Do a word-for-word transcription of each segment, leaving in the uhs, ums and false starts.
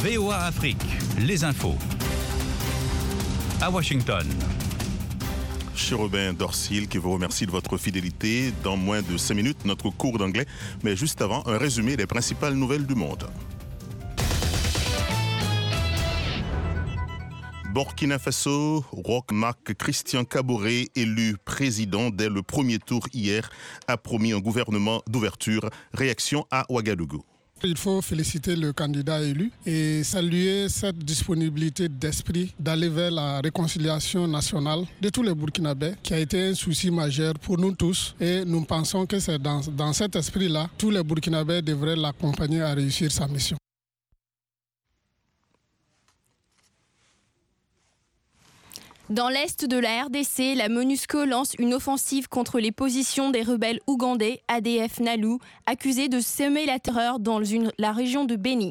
V O A Afrique, les infos. À Washington. Chérubin Dorsil qui vous remercie de votre fidélité. Dans moins de cinq minutes, notre cours d'anglais. Mais juste avant, un résumé des principales nouvelles du monde. Burkina Faso, Roch Marc Christian Kaboré, élu président dès le premier tour hier, a promis un gouvernement d'ouverture. Réaction à Ouagadougou. Il faut féliciter le candidat élu et saluer cette disponibilité d'esprit d'aller vers la réconciliation nationale de tous les Burkinabés, qui a été un souci majeur pour nous tous. Et nous pensons que c'est dans, dans cet esprit-là, tous les Burkinabés devraient l'accompagner à réussir sa mission. Dans l'est de la R D C, la MONUSCO lance une offensive contre les positions des rebelles ougandais A D F Nalu, accusés de semer la terreur dans une, la région de Beni.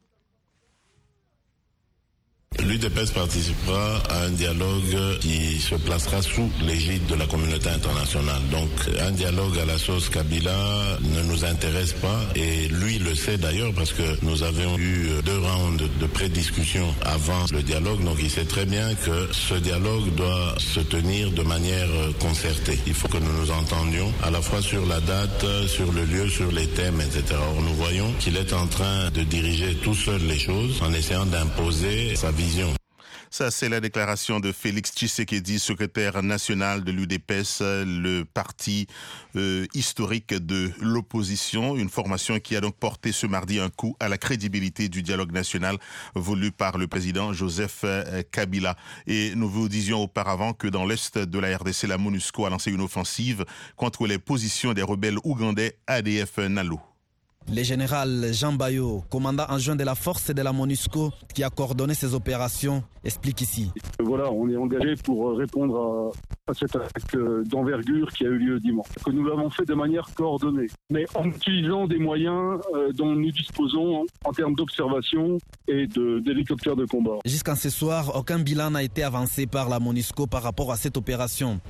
L'U D P S participera à un dialogue qui se placera sous l'égide de la communauté internationale. Donc un dialogue à la sauce Kabila ne nous intéresse pas et lui le sait d'ailleurs parce que nous avions eu deux rounds de prédiscussion avant le dialogue. Donc il sait très bien que ce dialogue doit se tenir de manière concertée. Il faut que nous nous entendions à la fois sur la date, sur le lieu, sur les thèmes, et cetera. Or nous voyons qu'il est en train de diriger tout seul les choses en essayant d'imposer sa vision. Ça, c'est la déclaration de Félix Tshisekedi, secrétaire national de l'U D P S, le parti euh, historique de l'opposition. Une formation qui a donc porté ce mardi un coup à la crédibilité du dialogue national voulu par le président Joseph Kabila. Et nous vous disions auparavant que dans l'est de la R D C, la MONUSCO a lancé une offensive contre les positions des rebelles ougandais A D F Nalu. Le général Jean Bayo, commandant adjoint de la force de la MONUSCO qui a coordonné ces opérations, explique ici. Voilà, on est engagé pour répondre à, à cette attaque d'envergure qui a eu lieu dimanche. Que nous l'avons fait de manière coordonnée, mais en utilisant des moyens dont nous disposons en termes d'observation et de, d'hélicoptères de combat. Jusqu'à ce soir, aucun bilan n'a été avancé par la MONUSCO par rapport à cette opération.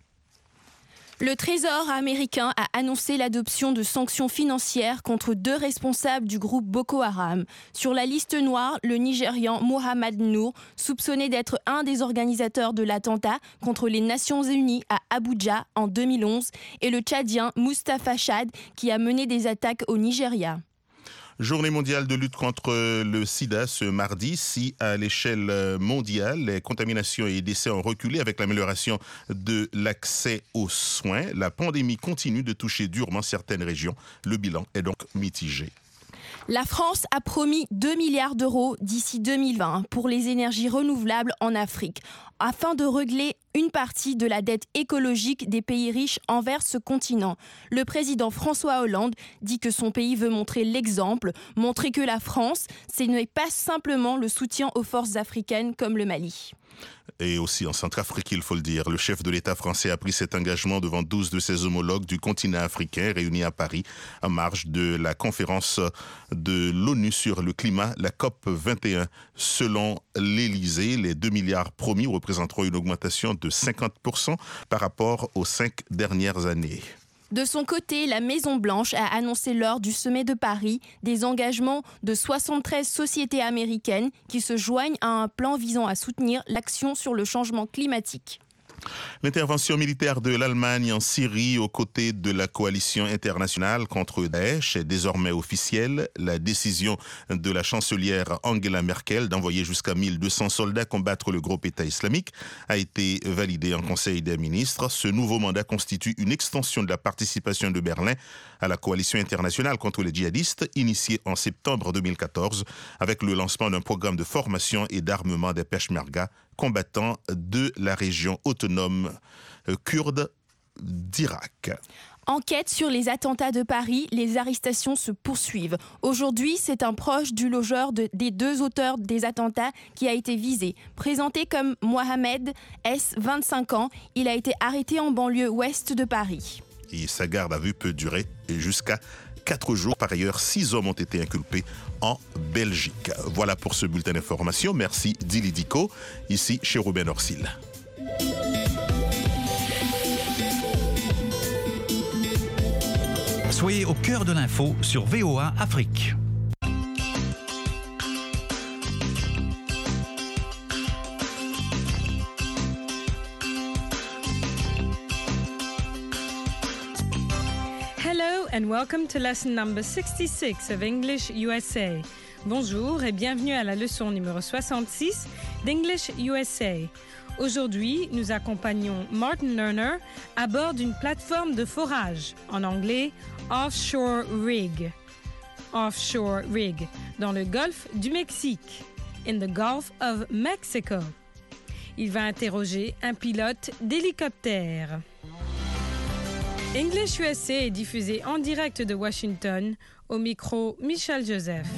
Le Trésor américain a annoncé l'adoption de sanctions financières contre deux responsables du groupe Boko Haram. Sur la liste noire, le Nigérian Mohamed Nour, soupçonné d'être un des organisateurs de l'attentat contre les Nations Unies à Abuja en deux mille onze, et le Tchadien Mustapha Chad, qui a mené des attaques au Nigeria. Journée mondiale de lutte contre le sida ce mardi. Si à l'échelle mondiale, les contaminations et décès ont reculé avec l'amélioration de l'accès aux soins, la pandémie continue de toucher durement certaines régions. Le bilan est donc mitigé. La France a promis deux milliards d'euros d'ici deux mille vingt pour les énergies renouvelables en Afrique, afin de régler une partie de la dette écologique des pays riches envers ce continent. Le président François Hollande dit que son pays veut montrer l'exemple, montrer que la France, ce n'est pas simplement le soutien aux forces africaines comme le Mali. Et aussi en Centrafrique, il faut le dire, le chef de l'État français a pris cet engagement devant douze de ses homologues du continent africain réunis à Paris en marge de la conférence de l'ONU sur le climat, la COP vingt et un. Selon l'Élysée, les deux milliards promis représenteront une augmentation de cinquante pour cent par rapport aux cinq dernières années. De son côté, la Maison-Blanche a annoncé lors du sommet de Paris des engagements de soixante-treize sociétés américaines qui se joignent à un plan visant à soutenir l'action sur le changement climatique. L'intervention militaire de l'Allemagne en Syrie aux côtés de la coalition internationale contre Daesh est désormais officielle. La décision de la chancelière Angela Merkel d'envoyer jusqu'à mille deux cents soldats combattre le groupe État islamique a été validée en Conseil des ministres. Ce nouveau mandat constitue une extension de la participation de Berlin à la coalition internationale contre les djihadistes, initiée en septembre deux mille quatorze avec le lancement d'un programme de formation et d'armement des Peshmerga, combattants de la région autonome kurde d'Irak. Enquête sur les attentats de Paris, les arrestations se poursuivent. Aujourd'hui, c'est un proche du logeur de, des deux auteurs des attentats qui a été visé. Présenté comme Mohamed S, vingt-cinq ans, il a été arrêté en banlieue ouest de Paris. Et sa garde à vue peut durer jusqu'à quatre jours. Par ailleurs, six hommes ont été inculpés en Belgique. Voilà pour ce bulletin d'information. Merci Dili Diko, ici chez Chérubin Dorsil. Soyez au cœur de l'info sur V O A Afrique. and welcome to lesson number sixty-six of English U S A. Bonjour et bienvenue à la leçon numéro soixante-six d'English U S A. Aujourd'hui, nous accompagnons Martin Lerner à bord d'une plateforme de forage, en anglais offshore rig. Offshore rig, dans le golfe du Mexique, in the Gulf of Mexico. Il va interroger un pilote d'hélicoptère. English U S A est diffusé en direct de Washington, au micro Michel Joseph.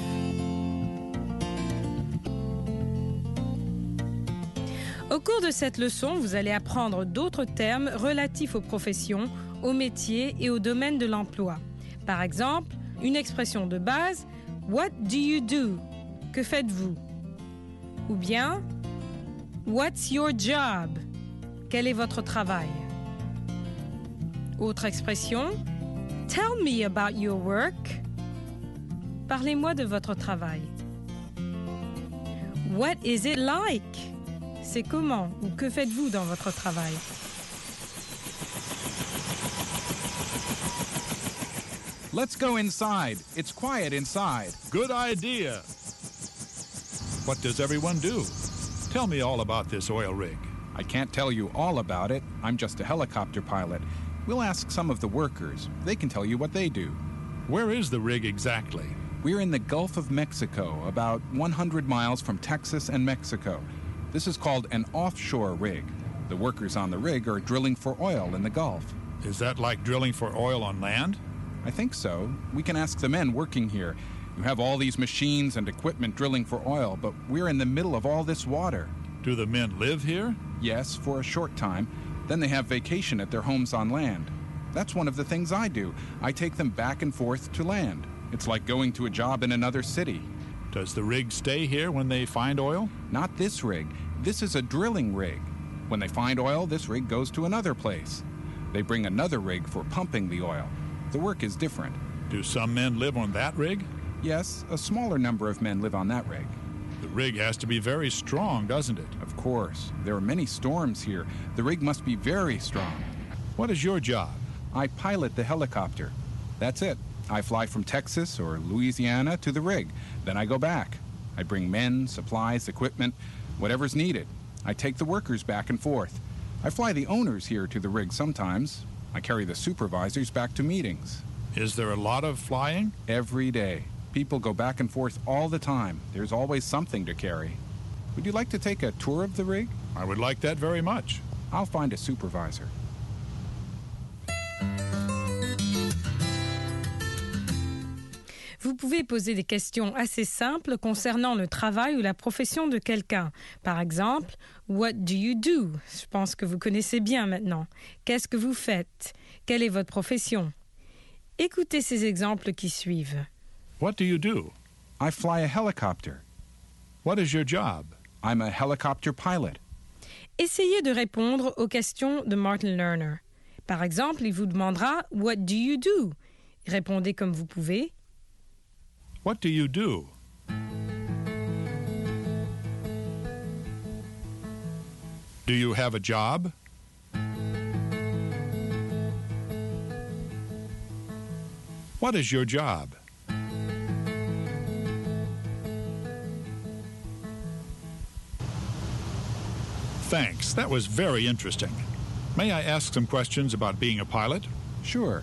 Au cours de cette leçon, vous allez apprendre d'autres termes relatifs aux professions, aux métiers et au domaine de l'emploi. Par exemple, une expression de base, « What do you do ?» Que faites-vous? Ou bien, « What's your job ?» Quel est votre travail? Autre expression, « Tell me about your work » Parlez-moi de votre travail. « What is it like ?» C'est comment ou que faites-vous dans votre travail? Let's go inside. It's quiet inside. Good idea. What does everyone do? Tell me all about this oil rig. I can't tell you all about it. I'm just a helicopter pilot. We'll ask some of the workers. They can tell you what they do. Where is the rig exactly? We're in the Gulf of Mexico, about one hundred miles from Texas and Mexico. This is called an offshore rig. The workers on the rig are drilling for oil in the Gulf. Is that like drilling for oil on land? I think so. We can ask the men working here. You have all these machines and equipment drilling for oil, but we're in the middle of all this water. Do the men live here? Yes, for a short time. Then they have vacation at their homes on land. That's one of the things I do. I take them back and forth to land. It's like going to a job in another city. Does the rig stay here when they find oil? Not this rig. This is a drilling rig. When they find oil, this rig goes to another place. They bring another rig for pumping the oil. The work is different. Do some men live on that rig? Yes, a smaller number of men live on that rig. The rig has to be very strong, doesn't it? Of course. There are many storms here. The rig must be very strong. What is your job? I pilot the helicopter. That's it. I fly from Texas or Louisiana to the rig. Then I go back. I bring men, supplies, equipment, whatever's needed. I take the workers back and forth. I fly the owners here to the rig sometimes. I carry the supervisors back to meetings. Is there a lot of flying? Every day. People go back and forth all the time. There's always something to carry. Would you like to take a tour of the rig? I would like that very much. I'll find a supervisor. Vous pouvez poser des questions assez simples concernant le travail ou la profession de quelqu'un. Par exemple, « What do you do ?» Je pense que vous connaissez bien maintenant. Qu'est-ce que vous faites? Quelle est votre profession? Écoutez ces exemples qui suivent. What do you do? I fly a helicopter. What is your job? I'm a helicopter pilot. Essayez de répondre aux questions de Martin Lerner. Par exemple, il vous demandera « What do you do ?» Répondez comme vous pouvez. What do you do? Do you have a job? What is your job? Thanks. That was very interesting. May I ask some questions about being a pilot? Sure.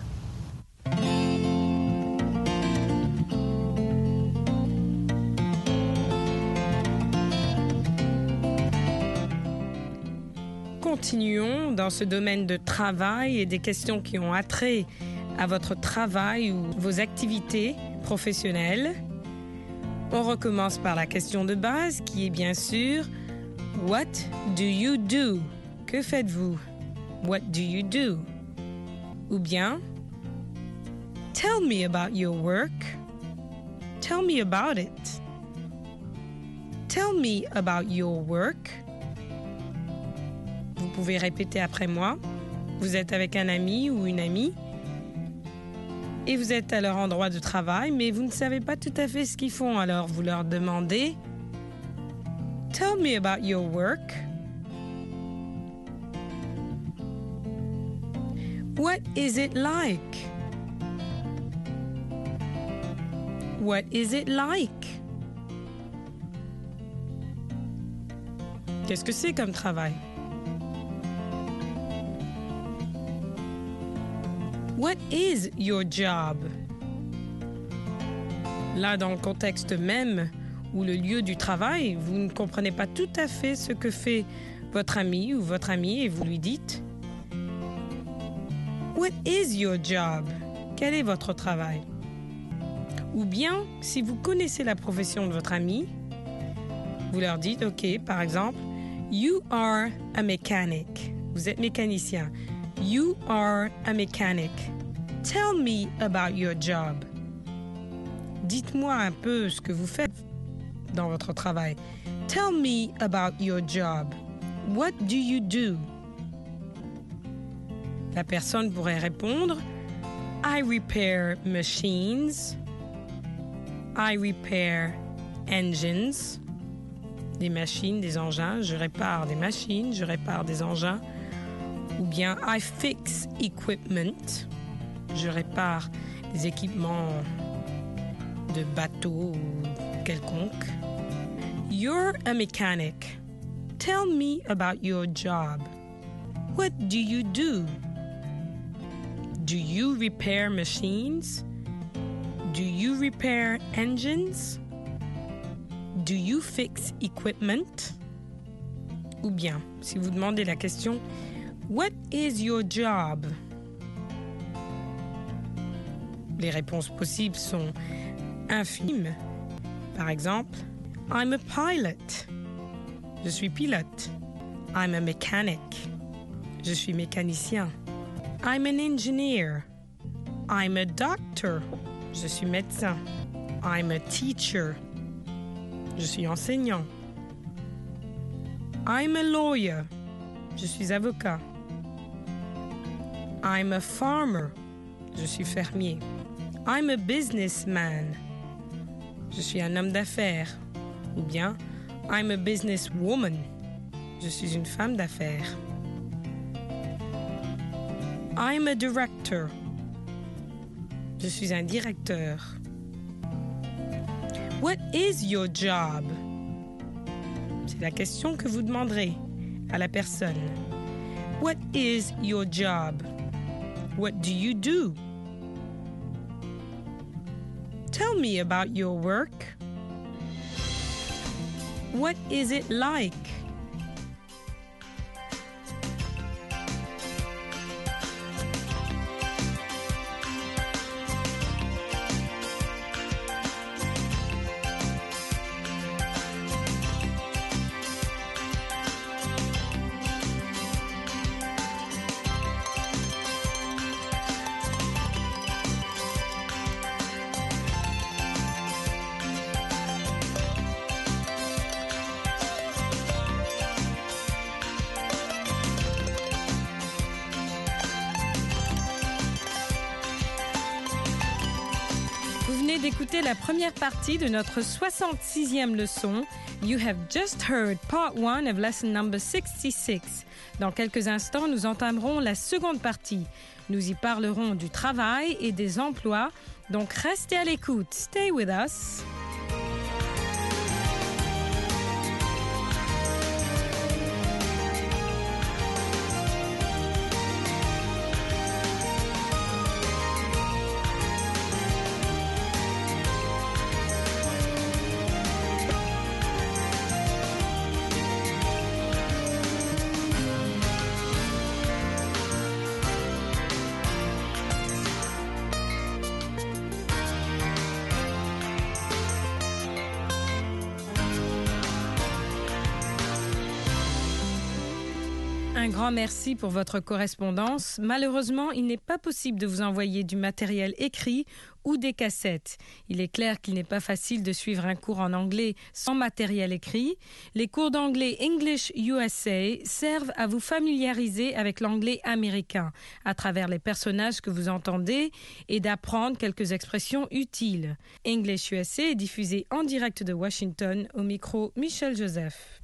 Continuons dans ce domaine de travail et des questions qui ont attrait à votre travail ou vos activités professionnelles. On recommence par la question de base qui est bien sûr « What do you do ?» Que faites-vous? What do you do? Ou bien « Tell me about your work » Tell me about it. Tell me about your work. Vous pouvez répéter après moi. Vous êtes avec un ami ou une amie et vous êtes à leur endroit de travail, mais vous ne savez pas tout à fait ce qu'ils font. Alors vous leur demandez « Tell me about your work. What is it like? What is it like? Qu'est-ce que c'est comme travail? What is your job? Là, dans le contexte même ou le lieu du travail, vous ne comprenez pas tout à fait ce que fait votre ami ou votre amie et vous lui dites « What is your job? » Quel est votre travail? Ou bien, si vous connaissez la profession de votre ami, vous leur dites « OK, par exemple, you are a mechanic. » Vous êtes mécanicien. You are a mechanic. Tell me about your job. Dites-moi un peu ce que vous faites dans votre travail. Tell me about your job. What do you do? La personne pourrait répondre I repair machines. I repair engines. Des machines, des engins. Je répare des machines, je répare des engins. Ou bien I fix equipment. Je répare des équipements de bateaux ou quelconque. You're a mechanic. Tell me about your job. What do you do? Do you repair machines? Do you repair engines? Do you fix equipment? Ou bien, si vous demandez la question, what is your job? Les réponses possibles sont infimes. Par exemple, I'm a pilot. Je suis pilote. I'm a mechanic. Je suis mécanicien. I'm an engineer. I'm a doctor. Je suis médecin. I'm a teacher. Je suis enseignant. I'm a lawyer. Je suis avocat. I'm a farmer. Je suis fermier. I'm a businessman. Je suis un homme d'affaires. Ou bien, I'm a businesswoman. Je suis une femme d'affaires. I'm a director. Je suis un directeur. What is your job? C'est la question que vous demanderez à la personne. What is your job? What do you do? Tell me about your work. What is it like? D'écouter la première partie de notre soixante-sixième leçon. You have just heard part one of lesson number sixty-six. Dans quelques instants, nous entamerons la seconde partie. Nous y parlerons du travail et des emplois. Donc, restez à l'écoute. Stay with us. Un grand merci pour votre correspondance. Malheureusement, il n'est pas possible de vous envoyer du matériel écrit ou des cassettes. Il est clair qu'il n'est pas facile de suivre un cours en anglais sans matériel écrit. Les cours d'anglais English U S A servent à vous familiariser avec l'anglais américain à travers les personnages que vous entendez et d'apprendre quelques expressions utiles. English U S A est diffusé en direct de Washington au micro Michel Joseph.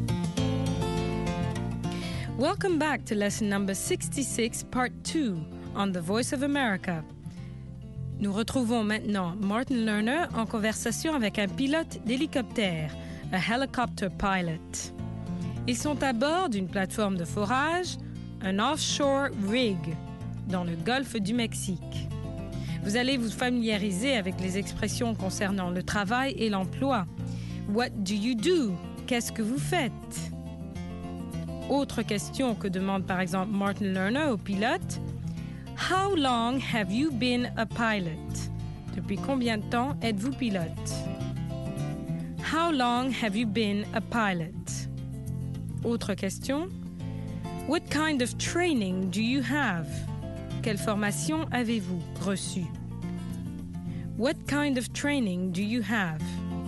Welcome back to lesson number sixty-six, part two, on The Voice of America. Nous retrouvons maintenant Martin Lerner en conversation avec un pilote d'hélicoptère, un helicopter pilot. Ils sont à bord d'une plateforme de forage, un offshore rig, dans le golfe du Mexique. Vous allez vous familiariser avec les expressions concernant le travail et l'emploi. What do you do? Qu'est-ce que vous faites? Autre question que demande par exemple Martin Lerner au pilote. How long have you been a pilot? Depuis combien de temps êtes-vous pilote? How long have you been a pilot? Autre question. What kind of training do you have? Quelle formation avez-vous reçue? What kind of training do you have?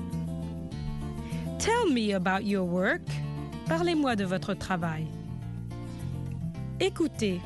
Tell me about your work. Parlez-moi de votre travail. Écoutez.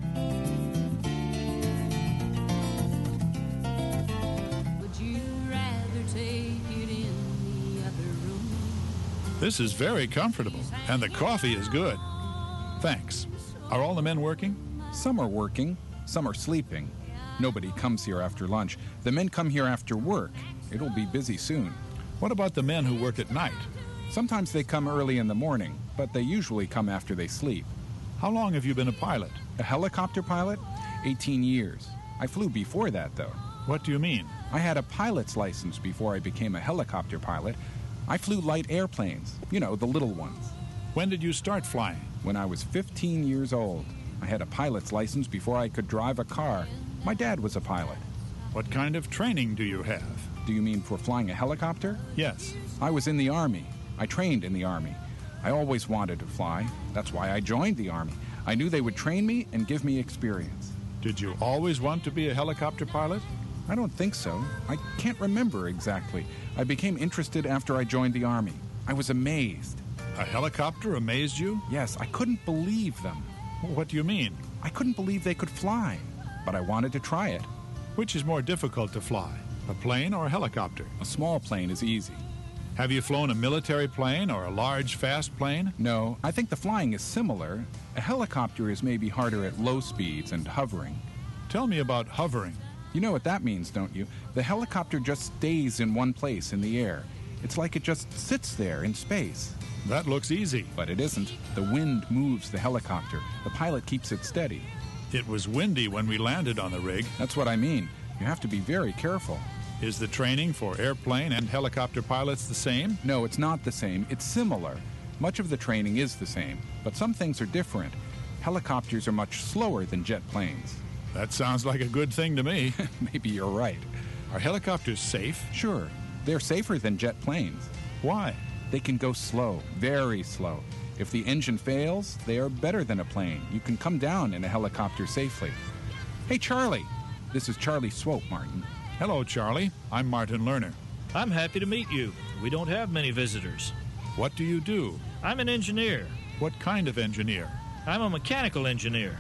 This is very comfortable, and the coffee is good. Thanks. Are all the men working? Some are working, some are sleeping. Nobody comes here after lunch. The men come here after work. It'll be busy soon. What about the men who work at night? Sometimes they come early in the morning, but they usually come after they sleep. How long have you been a pilot? A helicopter pilot? eighteen years. I flew before that, though. What do you mean? I had a pilot's license before I became a helicopter pilot. I flew light airplanes, you know, the little ones. When did you start flying? When I was fifteen years old. I had a pilot's license before I could drive a car. My dad was a pilot. What kind of training do you have? Do you mean for flying a helicopter? Yes. I was in the Army. I trained in the Army. I always wanted to fly. That's why I joined the Army. I knew they would train me and give me experience. Did you always want to be a helicopter pilot? I don't think so. I can't remember exactly. I became interested after I joined the Army. I was amazed. A helicopter amazed you? Yes, I couldn't believe them. What do you mean? I couldn't believe they could fly, but I wanted to try it. Which is more difficult to fly, a plane or a helicopter? A small plane is easy. Have you flown a military plane or a large, fast plane? No, I think the flying is similar. A helicopter is maybe harder at low speeds and hovering. Tell me about hovering. You know what that means, don't you? The helicopter just stays in one place in the air. It's like it just sits there in space. That looks easy. But it isn't. The wind moves the helicopter. The pilot keeps it steady. It was windy when we landed on the rig. That's what I mean. You have to be very careful. Is the training for airplane and helicopter pilots the same? No, it's not the same. It's similar. Much of the training is the same, but some things are different. Helicopters are much slower than jet planes. That sounds like a good thing to me. Maybe you're right. Are helicopters safe? Sure. They're safer than jet planes. Why? They can go slow, very slow. If the engine fails, they are better than a plane. You can come down in a helicopter safely. Hey, Charlie. This is Charlie Swope, Martin. Hello, Charlie. I'm Martin Lerner. I'm happy to meet you. We don't have many visitors. What do you do? I'm an engineer. What kind of engineer? I'm a mechanical engineer.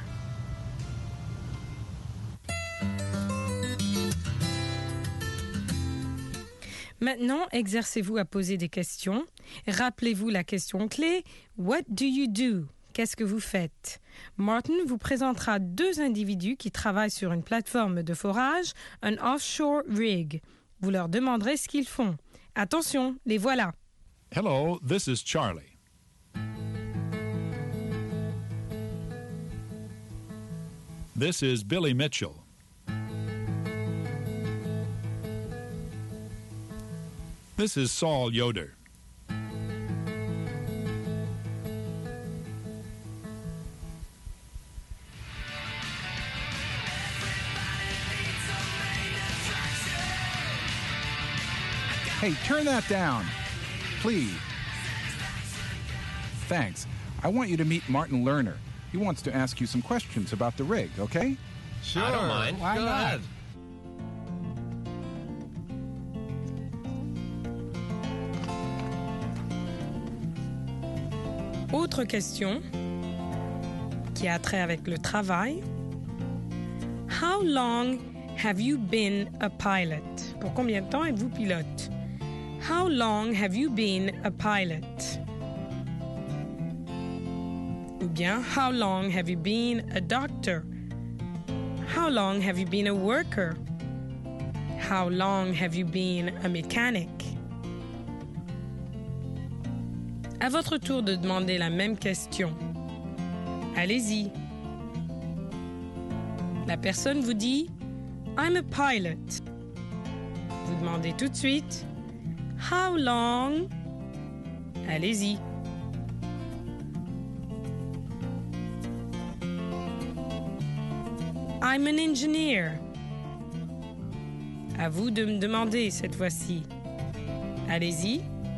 Maintenant, exercez-vous à poser des questions. Rappelez-vous la question clé. What do you do? Qu'est-ce que vous faites? Martin vous présentera deux individus qui travaillent sur une plateforme de forage, un offshore rig. Vous leur demanderez ce qu'ils font. Attention, les voilà. Hello, this is Charlie. This is Billy Mitchell. This is Saul Yoder. Hey, turn that down, please. Thanks. I want you to meet Martin Lerner. He wants to ask you some questions about the rig, okay? Sure. I don't mind. Why Go not? Ahead. Autre question qui a trait avec le travail. How long have you been a pilot? Pour combien de temps êtes-vous pilote? How long have you been a pilot? Ou bien, how long have you been a doctor? How long have you been a worker? How long have you been a mechanic? À votre tour de demander la même question. Allez-y. La personne vous dit « I'm a pilot ». Vous demandez tout de suite « How long ?» Allez-y. I'm an engineer. À vous de me demander cette fois-ci. Allez-y.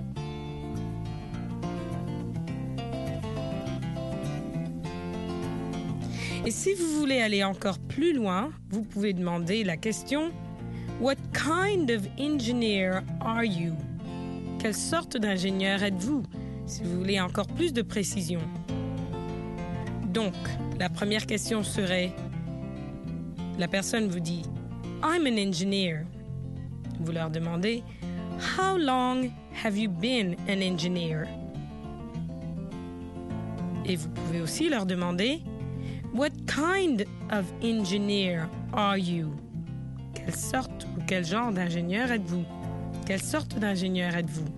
Et si vous voulez aller encore plus loin, vous pouvez demander la question « What kind of engineer are you ?» Quelle sorte d'ingénieur êtes-vous? Si vous voulez encore plus de précision. Donc, la première question serait, la personne vous dit « I'm an engineer ». Vous leur demandez « How long have you been an engineer ?» Et vous pouvez aussi leur demander « What kind of engineer are you ?» Quelle sorte ou quel genre d'ingénieur êtes-vous? Quelle sorte d'ingénieur êtes-vous?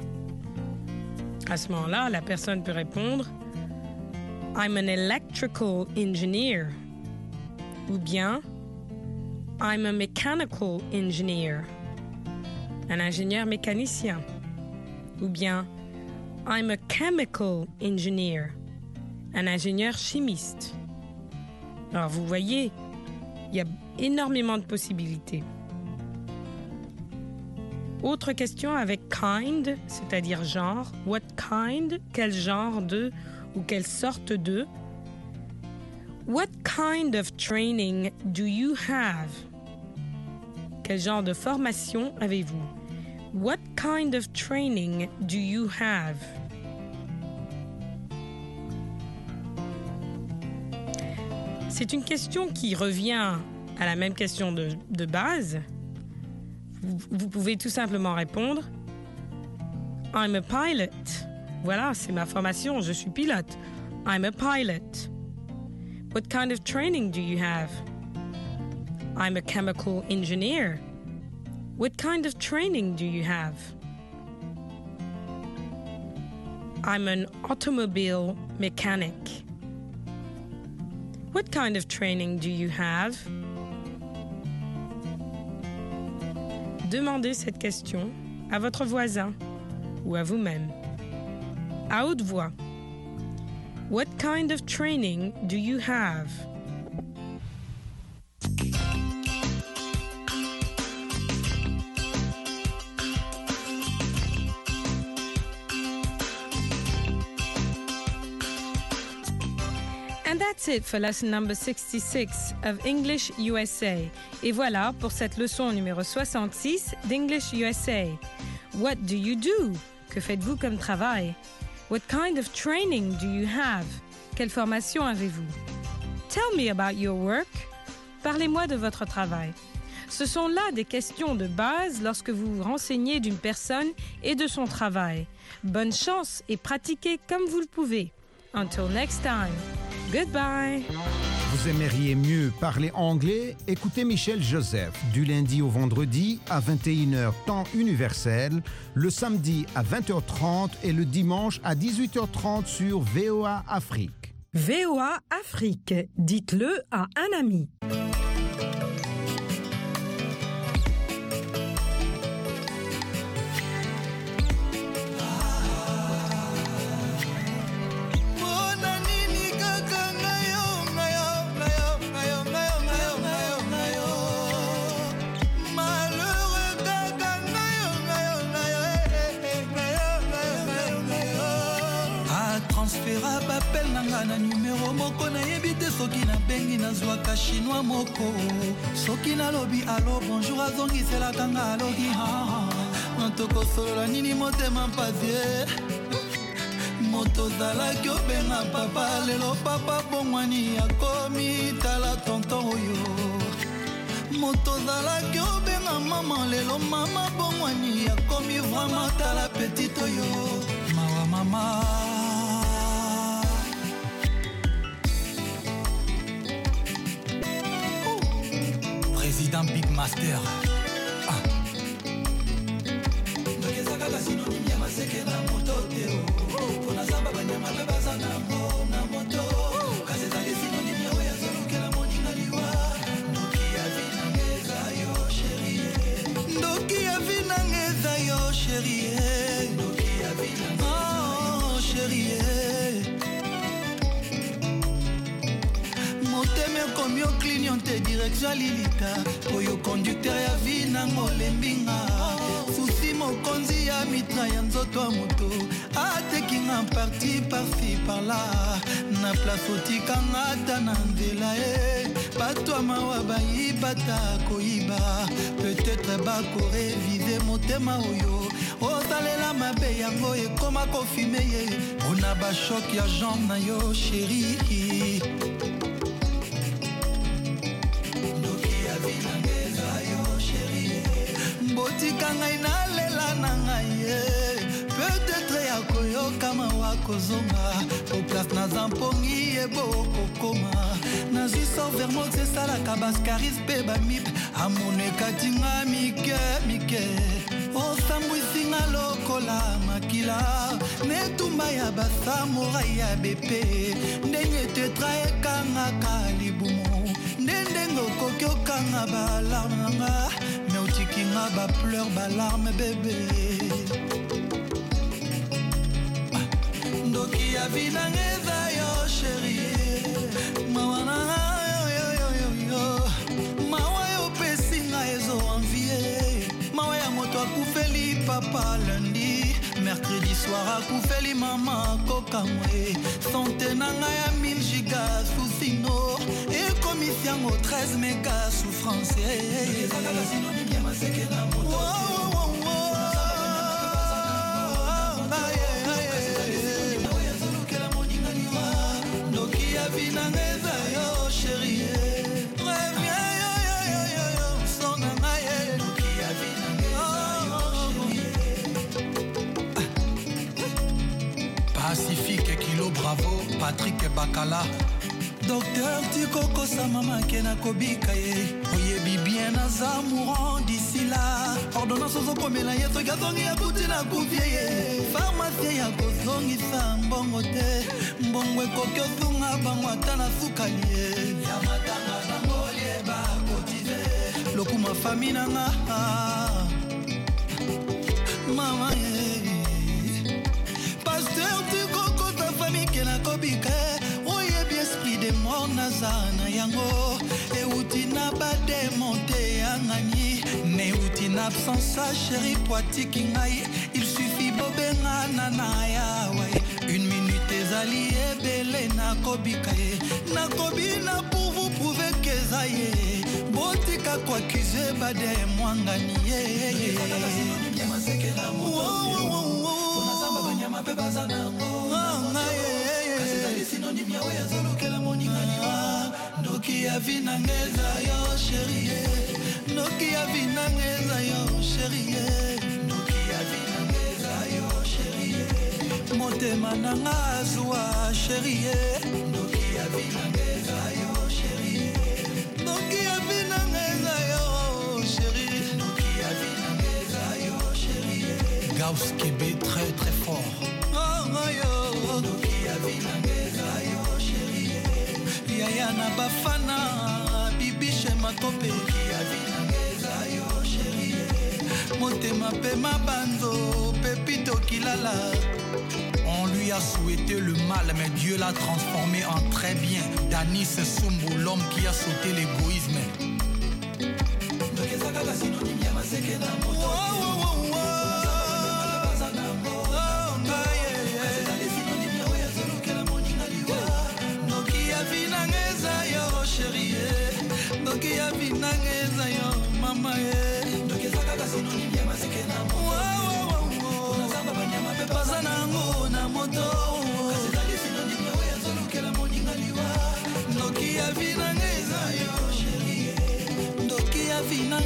À ce moment-là, la personne peut répondre « I'm an electrical engineer » ou bien « I'm a mechanical engineer » un ingénieur mécanicien ou bien « I'm a chemical engineer » un ingénieur chimiste. Alors vous voyez, il y a énormément de possibilités. Autre question avec kind, c'est-à-dire genre. What kind? Quel genre de ou quelle sorte de? What kind of training do you have? Quel genre de formation avez-vous? What kind of training do you have? C'est une question qui revient à la même question de, de base. Vous, vous pouvez tout simplement répondre « I'm a pilot ». Voilà, c'est ma formation, je suis pilote. « I'm a pilot ». « What kind of training do you have? »« I'm a chemical engineer ». « What kind of training do you have? »« I'm an automobile mechanic ». What kind of training do you have? Demandez cette question à votre voisin ou à vous-même. À haute voix. What kind of training do you have? And that's it for lesson number sixty-six of English U S A. Et voilà pour cette leçon numéro soixante-six d'English U S A. What do you do? Que faites-vous comme travail? What kind of training do you have? Quelle formation avez-vous? Tell me about your work. Parlez-moi de votre travail. Ce sont là des questions de base lorsque vous vous renseignez d'une personne et de son travail. Bonne chance et pratiquez comme vous le pouvez. Until next time. Goodbye. Vous aimeriez mieux parler anglais? Écoutez Michel Joseph du lundi au vendredi à vingt et une heures temps universel, le samedi à vingt heures trente et le dimanche à dix-huit heures trente sur V O A Afrique. V O A Afrique, dites-le à un ami. Na numero moko na yebite soki na bengi na zwaka chinois moko soki na lobi alo bonjour azongisela kanga alogi ha ntoko solo nini motema mpasie moto zalaki obenga papa lelo papa bongwani akomi tala tonton oyo moto zalaki obenga mama lelo mama bongwani akomi vraiment tala petite oyo mawa mama. président Big Master. Oh chérie, moteme komi oclignante direction à Lilita oyo conducteur ya vie nango lembinga susi mokonzi ya mitra ya nzoto ya moto atekinga parti par-ci par-là na place otikanga ata na nzela e bato ya mawa bayibata koyiba peut-être bakorevise motema oyo osalela mabe yango ekoma kofime ye ona bashok ya jambe na yo sheri botika ngai nalela na ngai ye peut-être ya koyoka mawa kozonga o place naza mpongi ebokokoma nazwi sor vermont esalaka baskaris mpe bamip amonekatinga mike mike osambwisinga lokola makila netumba ya basamurai ya bepe ndenge tetra ekangaka libumu ndenge okoki okanga balarme nanga me otikinga bapleur balarme bebe ndoki ya vinanga eza yo sherie mawana yoyoyoyo mawa yo pesinga ezo envie mawa ya moto akufeli papa lundi mercredi soir akufeli mama kokamwe sante nanga ya mille giga susino ekomisi yango treize mega souffrance ndoki ya vinanga eza yo sherie Pacifique Kilo Bravo, Patrick Bakala. Docteur Tikoko sa mama kena kobika ye oyebi bien naza mourant d'ici là ordonnance ozokomela ye soki azongi ya kuti na kufie ye pharmacie ya kozongisa mbongo te mbongo ekoki osunga bango ata na sukali ye ya matanga na ngolie bakotize lokuma fami nanga mama ye pasteur Tikoko ta famille kena kobika esprit de mort nazana yango euti na bademonte yangani ne euti na absence chéri poitiki ngai il suffit bobenga na yawe une minute ezali ebele nakobika ye nakobina pour vous prouver que ça y est botika koaccuse bademwangani ye synonyme ya oya zolokela moninganiwa ndoki ya vinangeza yo sherie ndoki ya vinangeza yo sherie ndoki ya vinangeza yo sherie motema nanga zwa sherie ndoki ya vinangeza yo sherie ndoki ya vinangeza yo sherie ndoki ya vinangeza yo sherie Gauss Kébé très très fort oh yo ndoki ya vinangeza yo sherie yaya na bafana bibishe matope ya vinangeza yo sherie motema pe mabanzo pepito kilala. On lui a souhaité le mal, mais Dieu l'a transformé en très bien. Danis Sumbu, l'homme qui a sauté l'égoïsme. Mama